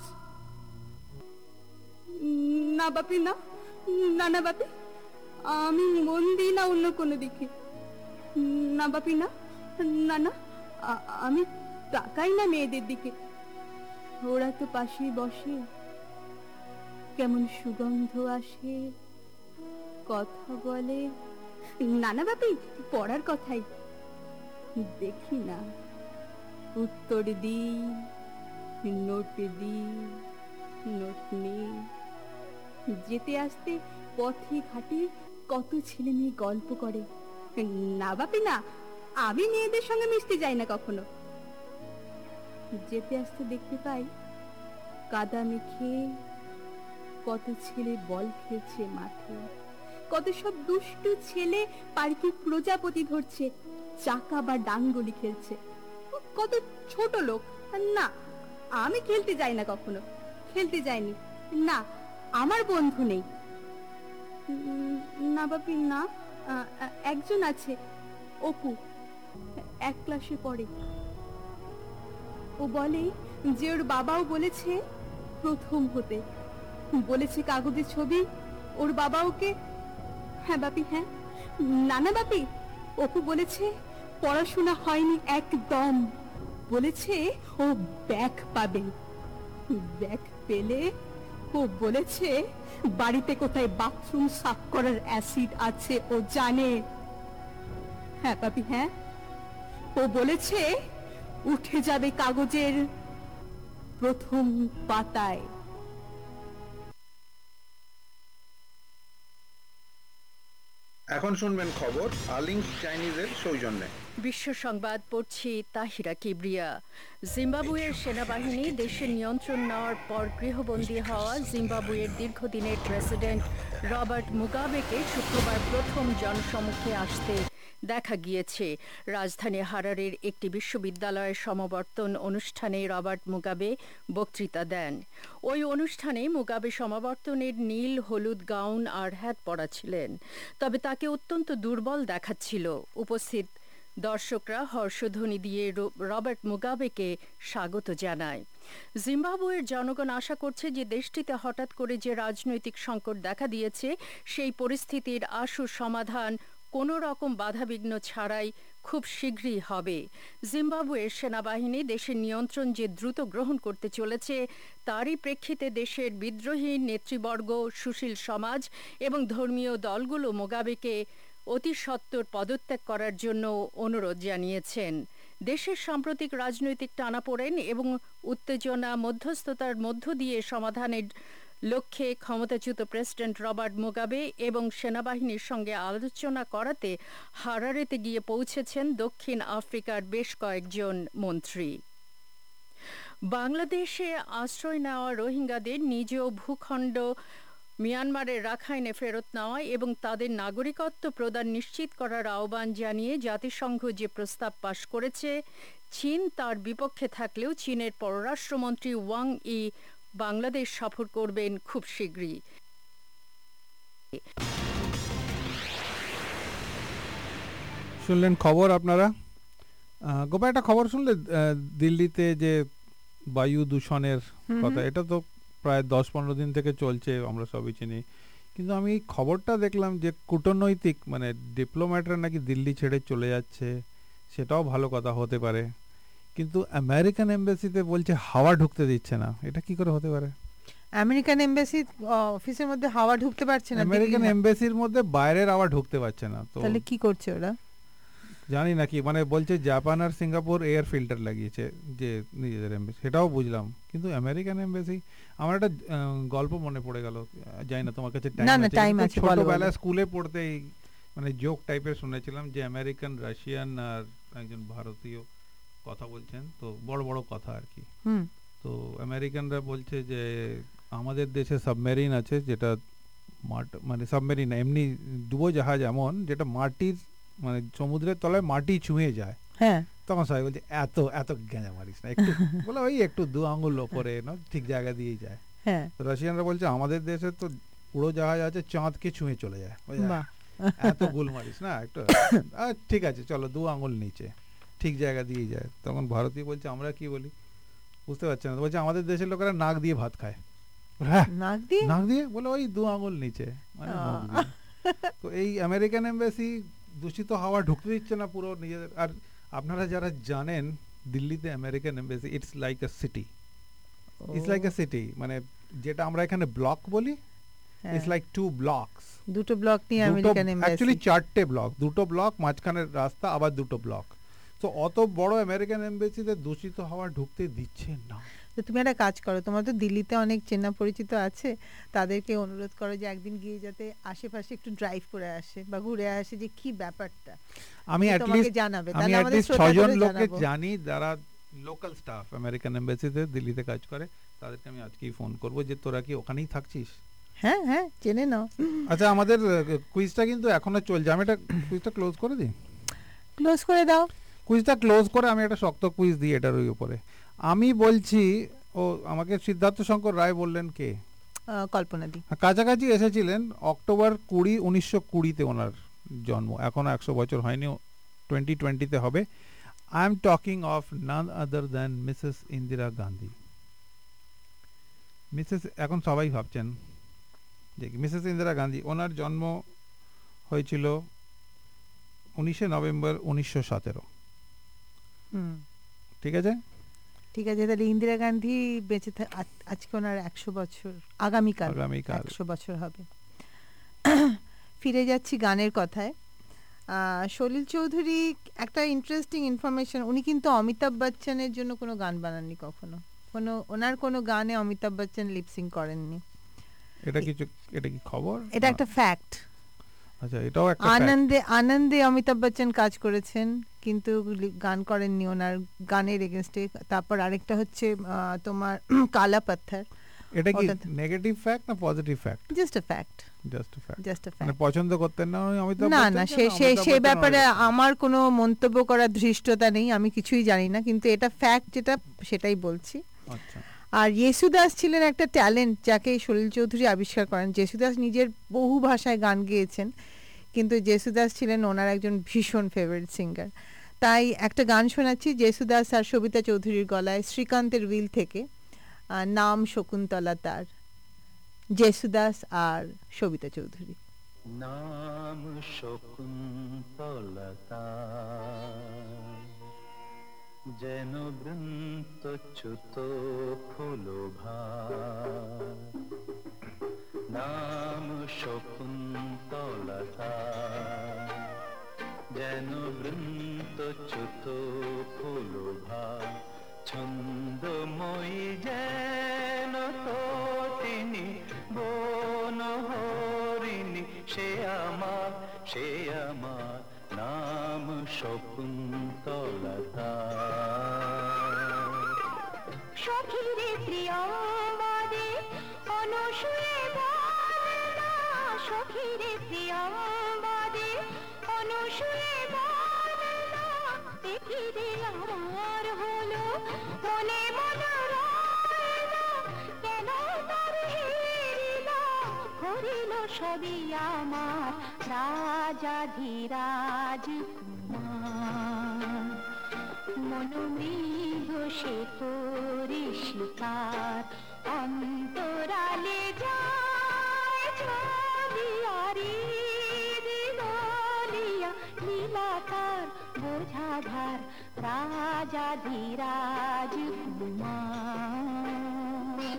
না বাপি, না না না বাপি, আমি মন দিই না অন্য কোনো দিকে। না বাপি, না না না, আমি তাকাই না মেয়েদের দিকে। ওরা তো পাশেই বসে, কেমন সুগন্ধ আসে, কথা বলে। না না বাপি, পড়ার কথাই। দেখি না, উত্তর দিই, নোট দিই, নোট নেই। যেতে আসতে পথে ঘাটে কত ছেলে মেয়ে গল্প করে। না বাপি না, আমি মেয়েদের সঙ্গে মিশতে যাই না কখনো। যেতে আসতে দেখতে পাই কাদা মেখে কত ছেলে বল খেলছে মাঠে, কত সব দুষ্টু ছেলে পার্কে প্রজাপতি ধরছে, চাকা বা ডাঙ্গলি খেলছে। কত ছোট লোক। না, আমি খেলতে যাই না কখনো, খেলতে যাইনি। না, আমার বন্ধু নেই। না বাপি না, একজন আছে, অপু, 1 ক্লাসে পড়ে। ও বলে যে ওর বাবাও বলেছে প্রথম হতে, বলেছে কাগজের ছবি ওর বাবা ওকে। হ্যাঁ বাপি, হ্যাঁ। নানা বাপি, অপু বলেছে পড়াশোনা হয়নি একদম, বলেছে ও ব্যাক পাবে। ব্যাক পেলে ও বলেছে বাড়িতে কোথায় বাথরুম সাফ করার অ্যাসিড আছে ও জানে। হ্যাঁ বাপি, হ্যাঁ। ও বলেছে উঠে যাবে কাগজের প্রথম পাতায়। এখন শুনবেন খবর আর্লিংস চাইনিজের সৌজন্যে। বিশ্ব সংবাদ পড়ছি তাহিরা কিবরিয়া। জিম্বাবুয়ের সেনাবাহিনী দেশের নিয়ন্ত্রণ নেওয়ার পর গৃহবন্দী হওয়া জিম্বাবুয়ের দীর্ঘদিনের প্রেসিডেন্ট রবার্ট মুগাবেকে শুক্রবার প্রথম জনসমক্ষে আসতে দেখা গিয়েছে। রাজধানী হারারের একটি বিশ্ববিদ্যালয়ের সমাবর্তন অনুষ্ঠানে রবার্ট মুগাবে বক্তৃতা দেন। ওই অনুষ্ঠানে মুগাবে সমাবর্তনের নীল হলুদ গাউন আর হ্যাট পরা ছিলেন, তবে তাকে অত্যন্ত দুর্বল দেখাচ্ছিল। উপস্থিত দর্শকরা হর্ষধ্বনি দিয়ে রবার্ট মুগাবেকে স্বাগত জানায়। জিম্বাবুয়ের জনগণ আশা করছে যে দেশটিতে হঠাৎ করে যে রাজনৈতিক সংকট দেখা দিয়েছে সেই পরিস্থিতির আশু সমাধান কোনো রকম বাধাবিঘ্ন ছাড়াই খুব শীঘ্রই হবে। জিম্বাবুয়ের সেনাবাহিনী দেশের নিয়ন্ত্রণ যে দ্রুত গ্রহণ করতে চলেছে তারই প্রেক্ষিতে দেশের বিদ্রোহী নেতৃবর্গ, সুশীল সমাজ এবং ধর্মীয় দলগুলো মুগাবেকে অতি সত্বর পদত্যাগ করার জন্য অনুরোধ জানিয়েছেন। দেশের সাম্প্রতিক রাজনৈতিক টানাপোড়েন এবং উত্তেজনা মধ্যস্থতার মধ্য দিয়ে সমাধানের লক্ষ্যে ক্ষমতাচ্যুত প্রেসিডেন্ট রবার্ট মুগাবে এবং সেনাবাহিনীর সঙ্গে আলোচনা করাতে হারারেতে গিয়ে পৌঁছেছেন দক্ষিণ আফ্রিকার বেশ কয়েকজন মন্ত্রী। বাংলাদেশে আশ্রয় নেওয়া রোহিঙ্গাদের নিজ ভূখণ্ড মিয়ানমারের রাখাইনে ফেরত নেওয়া এবং তাদের নাগরিকত্ব প্রদান নিশ্চিত করার আহ্বান জানিয়ে জাতিসংঘ যে প্রস্তাব পাশ করেছে, চীন তার বিপক্ষে থাকলেও চীনের পররাষ্ট্রমন্ত্রী ওয়াং ই বাংলাদেশ সফর করবেন খুব শীঘ্রই। শুনলেন খবর আপনারা। গোপা একটা খবর শুনলে দিল্লিতে যে বায়ু দূষণের কথা, এটা তো প্রায় 10-15 দিন থেকে চলছে, আমরা সবই চিনি। কিন্তু আমি খবরটা দেখলাম যে কূটনৈতিক মানে ডিপ্লোম্যাটরা নাকি দিল্লি ছেড়ে চলে যাচ্ছে, সেটাও ভালো কথা হতে পারে। কিন্তু আমেরিকান এমবাসিতে বলছে হাওয়া ঢুকতে দিচ্ছে না, এটা কি করে হতে পারে? আমেরিকান এমবাসি অফিসের মধ্যে হাওয়া ঢুকতে পারছে না, আমেরিকান এমবাসির মধ্যে বাইরের হাওয়া ঢুকতে পারছে না। তো তাহলে কি করছে ওরা জানি না কি, মানে বলছে জাপান আর সিঙ্গাপুর এয়ার ফিল্টার লাগিয়েছে যে নিজেদের এমবাসি, সেটাও বুঝলাম। কিন্তু আমেরিকান এমবাসি, আমার একটা গল্প মনে পড়ে গেল, জানি না তোমার কাছে টাইম আছে? ছোটবেলায় স্কুলে পড়তেই মানে জোক টাইপের শুনেছিলাম যে আমেরিকান, রাশিয়ান আর একজন ভারতীয় কথা বলছেন, তো বড় বড় কথা আর কি। তো আমেরিকানরা বলছে যে আমাদের দেশে সাবমেরিন আছে যেটা মানে সাবমেরিন এমনি ডুবো জাহাজ এমন যেটা মাটির মানে সমুদ্রের তলায় মাটি ছুঁয়ে যায়। হ্যাঁ, তখন সবাই বলছে এত এত গেঁজা মারিস না, একটু বলে ওই একটু 2 আঙ্গুল ওপরে না, ঠিক জায়গা দিয়েই যায়। হ্যাঁ, রাশিয়ানরা বলছে আমাদের দেশে তো উড়ো জাহাজ আছে চাঁদকে ছুঁয়ে চলে যায়, এত গুল মারিস না, একটু ঠিক আছে চলো 2 আঙ্গুল নিচে, ঠিক জায়গা দিয়েই যায়। তখন ভারতীয় বলছে আমরা কি বলি বুঝতে পারছি না, বলছে আমাদের দেশের লোকেরা নাক দিয়ে ভাত খায়। হ্যাঁ, নাক দিয়ে বলে ওই 2 আঙ্গুল নিচে, মানে মুখ দিয়ে। তো এই আমেরিকান এমবাসি দূষিত হাওয়া ঢুকতে দিচ্ছে না পুরো নিজেদের। আর আপনারা যারা জানেন দিল্লিতে American embassy it's like a city, it's like a city, মানে যেটা আমরা এখানে ব্লক বলি, ইটস লাইক 2 ব্লকস, দুটো ব্লক নিয়ে আমেরিকান এমবাসি, অ্যাকচুয়ালি 4টে ব্লক, 2টো ব্লক, মাঝখানের রাস্তা, আবার 2টো ব্লক। তো অত বড় আমেরিকান এমবাসিতে দূষিত হাওয়া ঢুকতে দিচ্ছে না। তো তুমি একটা কাজ করো, তোমার তো দিল্লিতে অনেক চেনা পরিচিত আছে, তাদেরকে অনুরোধ করো যে একদিন গিয়ে যাতে আশেপাশে একটু ড্রাইভ করে আসে বা ঘুরে আসে, যে কি ব্যাপারটা আমি তোমাকে জানাবে। তাহলে আমাদের 6 জন লোককে জানি যারা লোকাল স্টাফ আমেরিকান এমবাসিতে দিল্লিতে কাজ করে, তাদেরকে আমি আজকেই ফোন করব যে তোরা কি ওখানেই থাকছিস। হ্যাঁ হ্যাঁ, জেনে নাও। আচ্ছা, আমাদের কুইজটা কিন্তু এখনো চলছে, আমি এটা কুইজটা ক্লোজ করে দিই। ক্লোজ করে দাও। কুইজটা ক্লোজ করে আমি একটা শক্ত কুইজ দিই এটার উপরে। আমি বলছি, ও আমাকে সিদ্ধার্থ শঙ্কর রায় বললেন কে? কল্পনা দি। কাছাকাছি এসেছিলেন, অক্টোবর 20, 1920-তে ওনার জন্ম, এখনো 100 বছর হয়নি, 2020-তে হবে। I am talking of none other than Mrs Indira Gandhi. Mrs, এখন সবাই ভাবছেন যে মিসেস ইন্দিরা গান্ধী, ওনার জন্ম হয়েছিল 19 নভেম্বর 1917। ঠিক আছে, ঠিক আছে। তাহলে ইন্দিরা গান্ধী বেঁচে আজকে ওনার 100 বছর, আগামীকাল 100 বছর হবে। ফিরে যাচ্ছি গানের কথায়। সলিল চৌধুরী একটা ইন্টারেস্টিং ইনফরমেশন, উনি কিন্তু অমিতাভ বচ্চনের জন্য কোনো গান বানাননি কখনো, ওনার কোনো গানে অমিতাভ বচ্চন লিপসিং করেননি। এটা কি খবর? এটা একটা ফ্যাক্ট। আচ্ছা, এটাও একটা আনন্দে অমিতাভ বচ্চন কাজ করেছেন কিন্তু গান করেননি ওনার গানের এগেইনস্টে। তারপর আরেকটা হচ্ছে তোমার কালা পাথর। এটা কি নেগেটিভ ফ্যাক্ট না positive fact? Just a fact. মানে পছন্দ করতেন না অমিতাভ বচ্চন? না, সেই ব্যাপারে আমার কোনো মন্তব্য করার ধৃষ্টতা নেই, আমি কিছুই জানি না, কিন্তু এটা ফ্যাক্ট যেটা সেটাই বলছি। আচ্ছা। আর য়েসুদাস ছিলেন একটা ট্যালেন্ট যাকে সলিল চৌধুরী আবিষ্কার করেন। য়েসুদাস নিজের বহু ভাষায় গান গেয়েছেন, কিন্তু য়েসুদাস ছিলেন ওনার একজন ভীষণ ফেভারিট সিঙ্গার। তাই একটা গান শোনাচ্ছি য়েসুদাস আর সবিতা চৌধুরীর গলায়, শ্রীকান্তের উইল থেকে, নাম শকুন্তলা তার, য়েসুদাস আর সবিতা চৌধুরী। নাম শকুন্তলা তার, যেন বৃন্তচ্যুত ফুলভা। নাম শকুন্তলা তার, যেন বৃন্তচ্যুত ফুলভা। ছন্দময়ী যেন তটিনী প্রিয়ম্বরে অনুসূয়ে বলে না, সখীরে প্রিয়ম্বরে অনুসূয়ে বলে না, দেখিরে আমার হলো মনে মনে রইল, কেন তার হেরিল, হরিল সবই আমার রাজাধিরাজ কুমার। মনোমৃগ সে করে শিকার, অন্তরালে যায় চলিয়া রে দিলিয়া, লীলাকার বোঝাধার রাজাধিরাজ কুমার।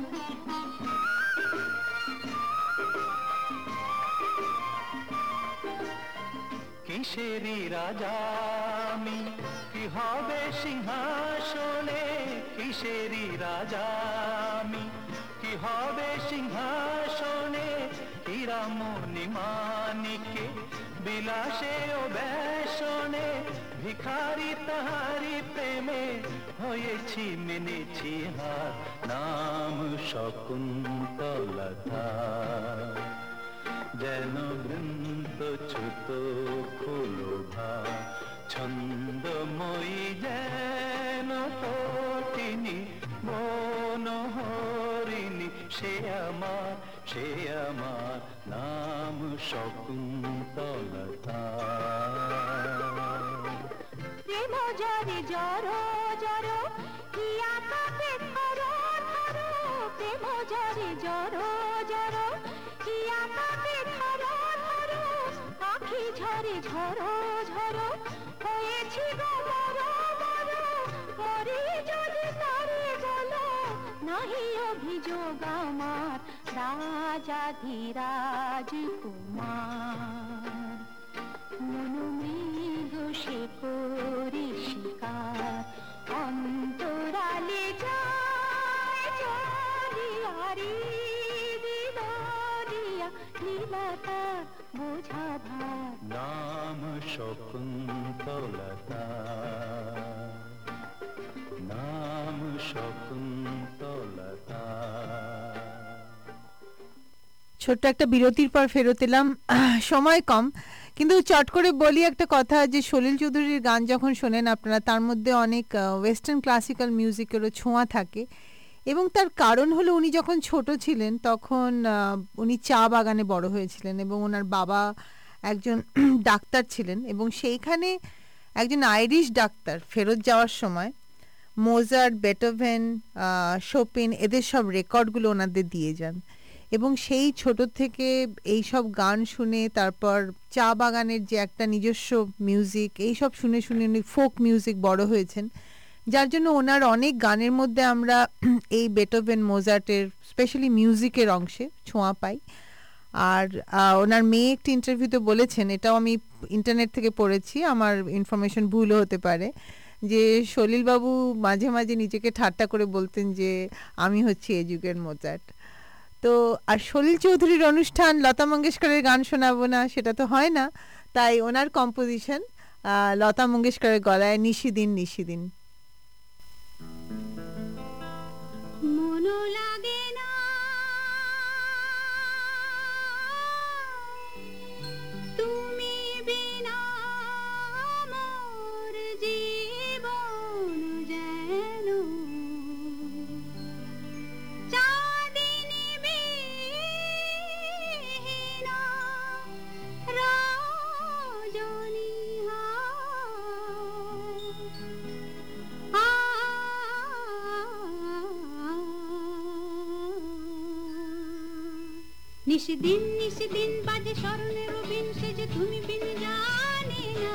কিসেরি রাজা আমি, কি হবে সিংহাসনে, কিসেরি রাজা আমি, কি হবে সিংহাসনে, হীরামণি মানিকে বিলাসে ও বেশনে, ভিখারি তাহারি প্রেমে হয়েছি মেনেছি হার, নাম শকুন্তলতা। যেন বৃন্ত ছোট ফুলভা, ছন্দময়ী যেন তটিনী, মনোহরিণী সে আমার নাম শকুন্তলতা। প্রেম জরে জর জর হিয়া কাঁপে থর থর, প্রেম জরে জর জর হিয়া কাঁপে থর থর, আখি ঝরে ঝর ঝর হয়েছি গো মর মর, মরি যদি তারে বলো নাহি অভিযোগ আমার রাজাধিরাজ কুমার। মনোমৃগ সে করে শিকার, অন্তরালে যায় চলিয়া রে দিলিয়া, লীলাকার বোঝাধার নাম শকুন্তলতা, নাম শকুন্তলতা। ছোট্ট একটা বিরতির পর ফেরত এলাম। সময় কম, কিন্তু চট করে বলি একটা কথা, যে সলিল চৌধুরীর গান যখন শোনেন আপনারা, তার মধ্যে অনেক ওয়েস্টার্ন ক্লাসিক্যাল মিউজিকেরও ছোঁয়া থাকে। এবং তার কারণ হলো, উনি যখন ছোট ছিলেন তখন উনি চা বাগানে বড় হয়েছিলেন, এবং ওনার বাবা একজন ডাক্তার ছিলেন, এবং সেইখানে একজন আইরিশ ডাক্তার ফেরত যাওয়ার সময় মোজার্ট, বেটোভেন, শোপিন এদের সব রেকর্ডগুলো ওনাদের দিয়ে যান। এবং সেই ছোট থেকে এই সব গান শুনে, তারপর চা বাগানের যে একটা নিজস্ব মিউজিক, এই সব শুনে শুনে উনি ফোক মিউজিক বড় হয়েছেন, যার জন্য ওনার অনেক গানের মধ্যে আমরা এই বেটোভেন, মোজার্টের স্পেশালি মিউজিকের অংশে ছোঁয়া পাই। আর ওনার মেয়ে একটি ইন্টারভিউতে বলেছেন, এটাও আমি ইন্টারনেট থেকে পড়েছি, আমার ইনফরমেশন ভুলও হতে পারে, যে সলিলবাবু মাঝে মাঝে নিজেকে ঠাট্টা করে বলতেন যে আমি হচ্ছি এই যুগের মোজার্ট। তো আর সলিল চৌধুরীর অনুষ্ঠান লতা মঙ্গেশকরের গান শোনাবো না, সেটা তো হয় না, তাই ওনার কম্পোজিশন লতা মঙ্গেশকরের গলায়, নিশিদিন নিশিদিন। মনো লাগে না তুমি বিনা, মোর জীবন যেন চাঁদিনী বিহীনা রজনী নিশিদিন নিশিদিন বাজে স্মরণের বিন, সে যে তুমি বিন জানি না।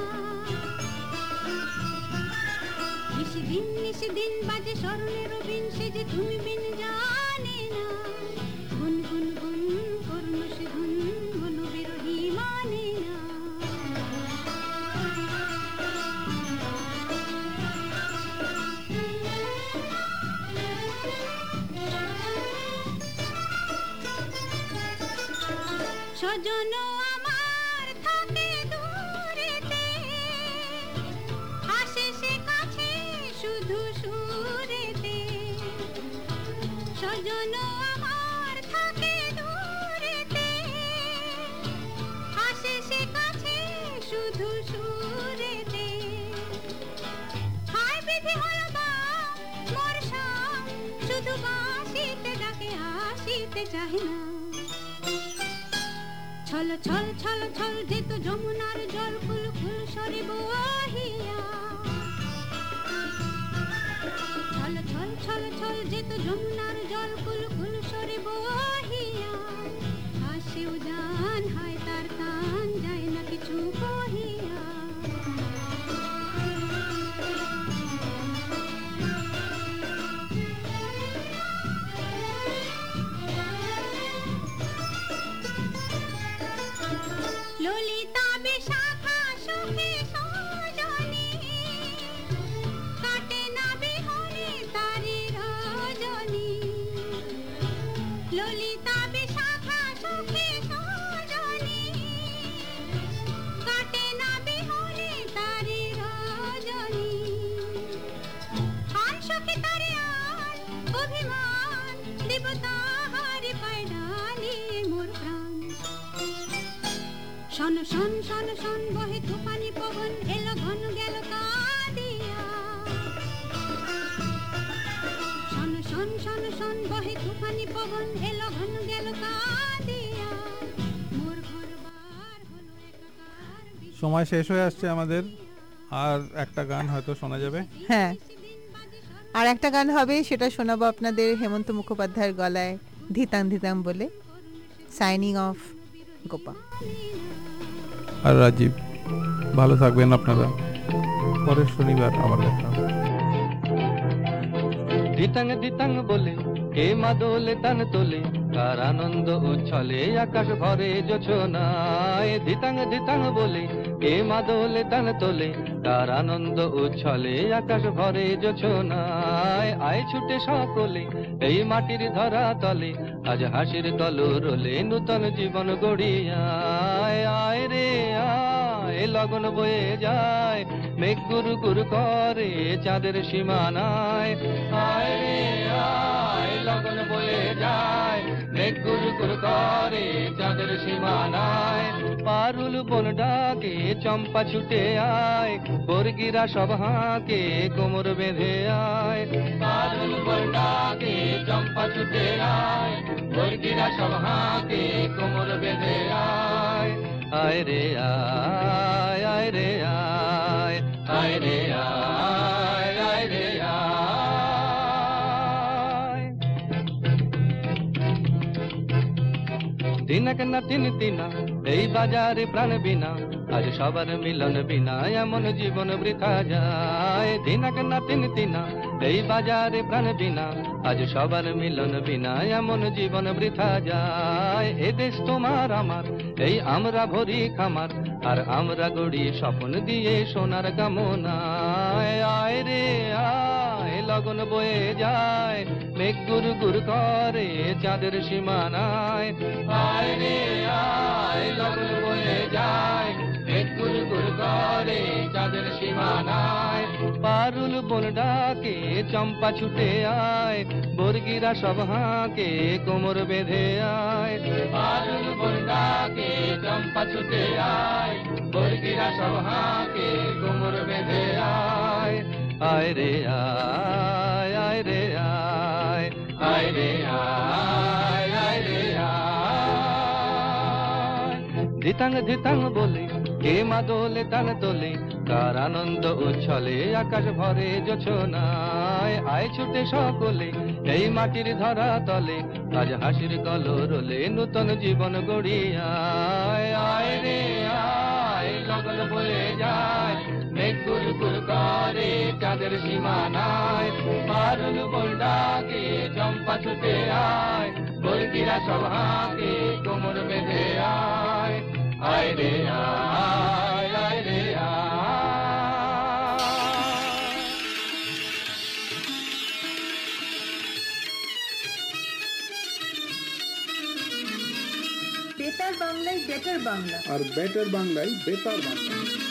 নিশিদিন নিশিদিন বাজে স্মরণের বিন, সে যে তুমি বিন জানি না। গুন গুন গুন করুন সে গুন গুন বিরোহী মানে না। সজন আমার থাকে দূরেতে, আসে সে কাছে শুধু সুরেতে। স্বজন আমার থাকে দূরেতে, আসে সে কাছে শুধু সুরেতে। হায় বিধি হলো বা মোর সাম, শুধু বাঁশিতে ডাকে আসিতে চাহে না। ছল ছল ছল ছল যেত যমুনার জল ফুল ফুল সরে বহিয়া। ছল ছল ছল ছল যেত যমুনার জল ফুল ফুল সরে বহিয়া। আসেও জান হয় তার তান যায় না কিছু কহিয়া। ললিতা বিশাখা সুখে সজনী, কাটে না বিহনে তারি রজনী। ললিতা বিশাখা সুখে সজনী, কাটে না বিহনে তারি রজনী। আন সখী তারে আন অভিমান, দেব তাহারে পায় ডালিয়ে মোর প্রাণ। শন শন শন শন বহে তুফানি পবন, এলো ঘন গেল কাঁদিয়া। শন শন শন শন বহে তুফানি পবন, এলো ঘন গেল কাঁদিয়া। মোর ঘরবার হলো একাকার। সময় শেষ হয়ে আসছে আমাদের, আর একটা গান হয়তো শোনা যাবে। হ্যাঁ, আর একটা গান হবে, সেটা শোনাবো আপনাদের হেমন্ত মুখোপাধ্যায়ের গলায়, ধিতাং ধিতাং বলে। Signing off, Gopa. আর রাজীব, ভালো থাকবেন আপনারা। পরের শনিবার আবার দেখা হবে। ধিতাং ধিতাং বলে কে মা দোলে তান তোলে, কার আনন্দ উচ্ছলে আকাশ ভরে জোছনায়। ধিতাং ধিতাং বলে কে মা দোলে তান তোলে, কার আনন্দ উচ্ছলে আকাশ ভরে জোছনায়। আয় ছুটে সকলে এই মাটির ধরা তলে, আজ হাসির কলরলে নূতন জীবন গড়িয়ায়। আয় রে আয়, লগন বয়ে যায়, মেঘ গুরু গুরু করে চাঁদের সীমানায়। আয় রে আয়, লগন বয়ে যায়, মেঘ গুরু গুরু করে চাঁদের সীমানায়। পারুল বন ডাকে চম্পা ছুটে আয়, বর্গিরা সব হাঁকে কোমর বেঁধে আয়। পারুল বন ডাকে চম্পা ছুটে আয়, বর্গিরা সব হাঁকে কোমর বেঁধে আয়। আয় রে আয়, আয় রে আয়, আয় রে আয়, আয় রে আয়। দিনক না তিন দিনা এই বাজারে প্রাণ বিনা, আজ সবার মিলন বিনা এমন জীবন বৃথা যায়। দিনক না তিন দিনা এই বাজারে প্রাণ বিনা, আজ সবার মিলন বিনা এমন জীবন বৃথা যায়। এ দেশ তোমার আমার, এই আমরা ভরি খামার, আর আমরা গড়ি স্বপ্ন দিয়ে সোনার কামনায়। আয় রে আয়, লগন বয়ে যায়, মেঘ গুরু গুরু করে চাঁদের সীমানায়। আয় রে আয়, লগন বয়ে যায়, মেঘ গুরু গুরু করে চাঁদের সীমানায়। পারুল বন ডাকে চম্পা ছুটে আয়, বর্গিরা সব হাঁকে কোমর বেঁধে আয়। পারুল বন ডাকে চম্পা ছুটে আয়, বর্গিরা সব হাঁকে কোমর বেঁধে আয়। আয় রে আয়, আয় রে আয়, আয় রে আয়, আয় রে আয়। ধিতাং ধিতাং বলে কে মা দোলে তান তোলে, কার আনন্দ উচ্ছলে আকাশ ভরে জোছনায়। আয় ছুটে সকলে এই মাটির ধরা তলে, আজ হাসির কলরলে নূতন জীবন গড়িয়ায়। আয় রে আয়, লগন বয়ে যায়, মেঘ গুরু গুরু করে চাঁদের সীমানায়। পারুল বন ডাকে চম্পা ছুটে আয়, বর্গিরা সব হাঁকে কোমর বেঁধে আয়। আয় রে আয়, আয় রে আয়। বেতার বাংলায় বেটার বাংলা, আর বেটার বাংলায় বেতার বাংলা।